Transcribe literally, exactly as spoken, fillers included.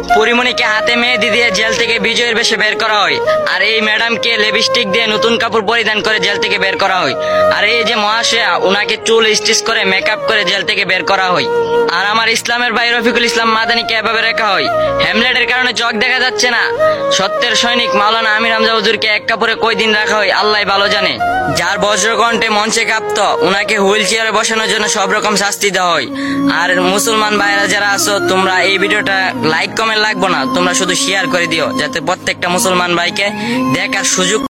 পরিমণিকে হাতে মেহেদি দিয়ে জেল থেকে বিজয়ের বেশে বের করা হয়। আর এই ম্যাডামকে লিপস্টিক দিয়ে নতুন কাপড় পরিধান করে জেল থেকে বের করা হয়। আর এই যে মহাশয়া, উনাকে চুল স্টিচ করে মেকআপ করে জেল থেকে বের করা হয়। আর আমার ইসলামের ভাই রফিকুল ইসলাম মাদানিকে এভাবে রাখা হয়। হ্যামলেটের কারণে চোখ দেখা যাচ্ছে না। সত্যের সৈনিক মাওলানা আমির হামজা হুজুরকে এক কাপড়ে কয়দিন রাখা হয় আল্লাহ ভালো জানে। যার বজ্রকণ্ঠে মঞ্চে কাঁপত, উনাকে হুইল চেয়ারে বসানোর জন্য সব রকম শাস্তি দেওয়া হয়। আর মুসলমান ভাইরা যারা আছো, তোমরা এই ভিডিওটা লাইক কমেন্ট লাগবো না, তোমরা শুধু শেয়ার করে দিও, যাতে প্রত্যেকটা মুসলমান ভাইকে দেখার সুযোগ